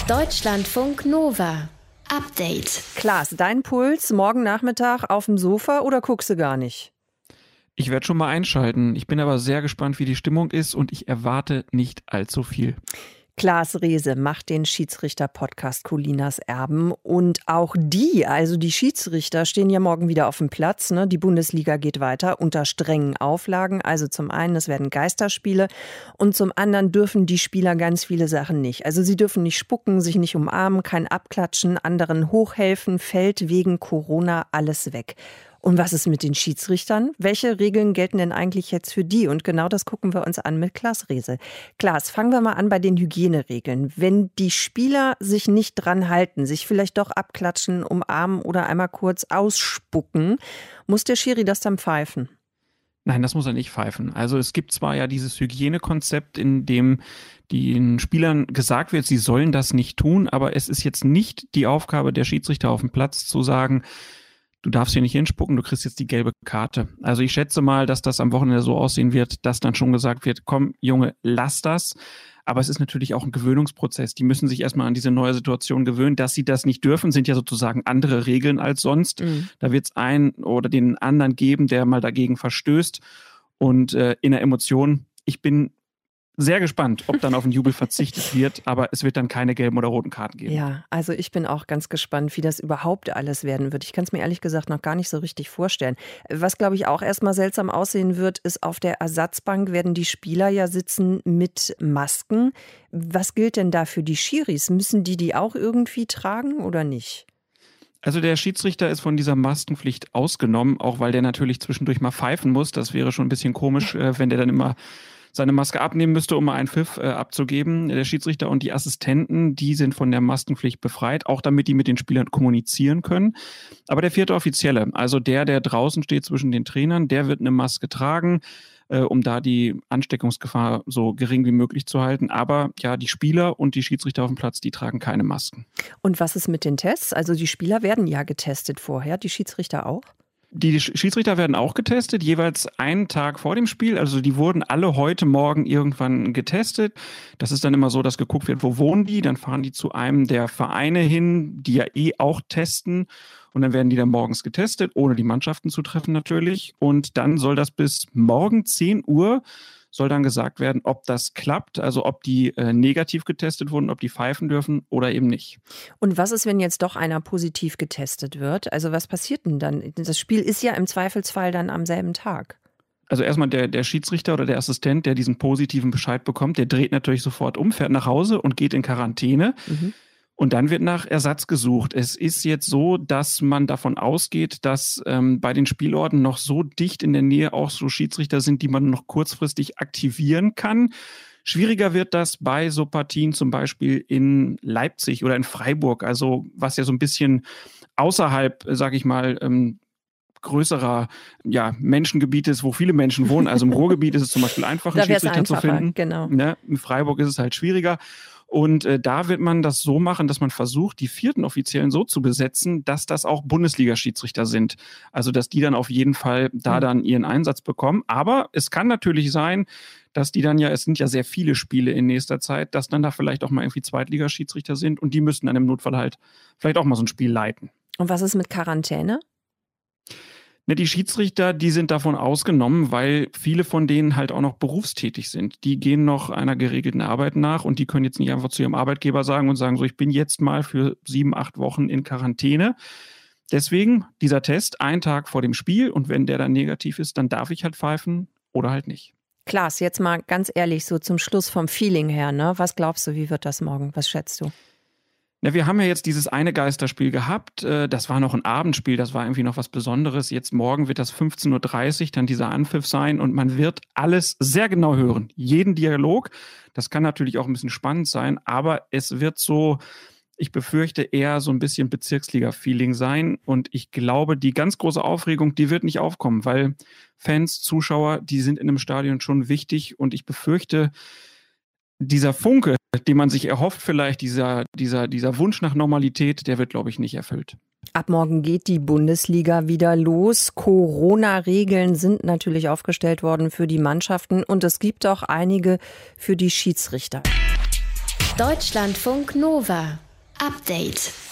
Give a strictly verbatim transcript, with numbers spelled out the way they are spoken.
Deutschlandfunk Nova. Update. Klaas, dein Puls morgen Nachmittag auf dem Sofa oder guckst du gar nicht? Ich werde schon mal einschalten. Ich bin aber sehr gespannt, wie die Stimmung ist und ich erwarte nicht allzu viel. Klaas Reese macht den Schiedsrichter-Podcast Colinas Erben und auch die, also die Schiedsrichter, stehen ja morgen wieder auf dem Platz. Ne? Die Bundesliga geht weiter unter strengen Auflagen. Also zum einen, es werden Geisterspiele und zum anderen dürfen die Spieler ganz viele Sachen nicht. Also sie dürfen nicht spucken, sich nicht umarmen, kein Abklatschen, anderen hochhelfen, fällt wegen Corona alles weg. Und was ist mit den Schiedsrichtern? Welche Regeln gelten denn eigentlich jetzt für die? Und genau das gucken wir uns an mit Klaas Reese. Klaas, fangen wir mal an bei den Hygieneregeln. Wenn die Spieler sich nicht dran halten, sich vielleicht doch abklatschen, umarmen oder einmal kurz ausspucken, muss der Schiri das dann pfeifen? Nein, das muss er nicht pfeifen. Also es gibt zwar ja dieses Hygienekonzept, in dem den Spielern gesagt wird, sie sollen das nicht tun, aber es ist jetzt nicht die Aufgabe der Schiedsrichter auf dem Platz zu sagen, du darfst hier nicht hinspucken, du kriegst jetzt die gelbe Karte. Also ich schätze mal, dass das am Wochenende so aussehen wird, dass dann schon gesagt wird, komm Junge, lass das. Aber es ist natürlich auch ein Gewöhnungsprozess. Die müssen sich erstmal an diese neue Situation gewöhnen. Dass sie das nicht dürfen, sind ja sozusagen andere Regeln als sonst. Mhm. Da wird es einen oder den anderen geben, der mal dagegen verstößt. Und äh, in der Emotion, ich bin sehr gespannt, ob dann auf den Jubel verzichtet wird, aber es wird dann keine gelben oder roten Karten geben. Ja, also ich bin auch ganz gespannt, wie das überhaupt alles werden wird. Ich kann es mir ehrlich gesagt noch gar nicht so richtig vorstellen. Was, glaube ich, auch erstmal seltsam aussehen wird, ist, auf der Ersatzbank werden die Spieler ja sitzen mit Masken. Was gilt denn da für die Schiris? Müssen die die auch irgendwie tragen oder nicht? Also der Schiedsrichter ist von dieser Maskenpflicht ausgenommen, auch weil der natürlich zwischendurch mal pfeifen muss. Das wäre schon ein bisschen komisch, wenn der dann immer seine Maske abnehmen müsste, um mal einen Pfiff äh, abzugeben. Der Schiedsrichter und die Assistenten, die sind von der Maskenpflicht befreit, auch damit die mit den Spielern kommunizieren können. Aber der vierte Offizielle, also der, der draußen steht zwischen den Trainern, der wird eine Maske tragen, äh, um da die Ansteckungsgefahr so gering wie möglich zu halten. Aber ja, die Spieler und die Schiedsrichter auf dem Platz, die tragen keine Masken. Und was ist mit den Tests? Also die Spieler werden ja getestet vorher, die Schiedsrichter auch? Die Schiedsrichter werden auch getestet, jeweils einen Tag vor dem Spiel. Also die wurden alle heute Morgen irgendwann getestet. Das ist dann immer so, dass geguckt wird, wo wohnen die. Dann fahren die zu einem der Vereine hin, die ja eh auch testen. Und dann werden die dann morgens getestet, ohne die Mannschaften zu treffen natürlich. Und dann soll das bis morgen zehn Uhr soll dann gesagt werden, ob das klappt, also ob die äh, negativ getestet wurden, ob die pfeifen dürfen oder eben nicht. Und was ist, wenn jetzt doch einer positiv getestet wird? Also was passiert denn dann? Das Spiel ist ja im Zweifelsfall dann am selben Tag. Also erstmal der, der Schiedsrichter oder der Assistent, der diesen positiven Bescheid bekommt, der dreht natürlich sofort um, fährt nach Hause und geht in Quarantäne. Mhm. Und dann wird nach Ersatz gesucht. Es ist jetzt so, dass man davon ausgeht, dass ähm, bei den Spielorten noch so dicht in der Nähe auch so Schiedsrichter sind, die man noch kurzfristig aktivieren kann. Schwieriger wird das bei so Partien zum Beispiel in Leipzig oder in Freiburg, also was ja so ein bisschen außerhalb, sag ich mal, ähm, größerer ja, Menschengebiet ist, wo viele Menschen wohnen. Also im Ruhrgebiet ist es zum Beispiel einfach, einen Schiedsrichter zu finden. Genau. Ja, in Freiburg ist es halt schwieriger. Und äh, da wird man das so machen, dass man versucht, die vierten Offiziellen so zu besetzen, dass das auch Bundesliga-Schiedsrichter sind. Also dass die dann auf jeden Fall da dann ihren Einsatz bekommen. Aber es kann natürlich sein, dass die dann ja, es sind ja sehr viele Spiele in nächster Zeit, dass dann da vielleicht auch mal irgendwie Zweitligaschiedsrichter sind und die müssten dann im Notfall halt vielleicht auch mal so ein Spiel leiten. Und was ist mit Quarantäne? Ne, die Schiedsrichter, die sind davon ausgenommen, weil viele von denen halt auch noch berufstätig sind. Die gehen noch einer geregelten Arbeit nach und die können jetzt nicht einfach zu ihrem Arbeitgeber sagen und sagen, so, ich bin jetzt mal für sieben, acht Wochen in Quarantäne. Deswegen dieser Test, einen Tag vor dem Spiel, und wenn der dann negativ ist, dann darf ich halt pfeifen oder halt nicht. Klaas, jetzt mal ganz ehrlich, so zum Schluss vom Feeling her, ne? Was glaubst du, wie wird das morgen? Was schätzt du? Ja, wir haben ja jetzt dieses eine Geisterspiel gehabt. Das war noch ein Abendspiel, das war irgendwie noch was Besonderes. Jetzt morgen wird das fünfzehn Uhr dreißig dann dieser Anpfiff sein und man wird alles sehr genau hören. Jeden Dialog. Das kann natürlich auch ein bisschen spannend sein, aber es wird so, ich befürchte, eher so ein bisschen Bezirksliga-Feeling sein. Und ich glaube, die ganz große Aufregung, die wird nicht aufkommen, weil Fans, Zuschauer, die sind in einem Stadion schon wichtig und ich befürchte, dieser Funke, den man sich erhofft, vielleicht dieser, dieser, dieser Wunsch nach Normalität, der wird, glaube ich, nicht erfüllt. Ab morgen geht die Bundesliga wieder los. Corona-Regeln sind natürlich aufgestellt worden für die Mannschaften und es gibt auch einige für die Schiedsrichter. Deutschlandfunk Nova. Update.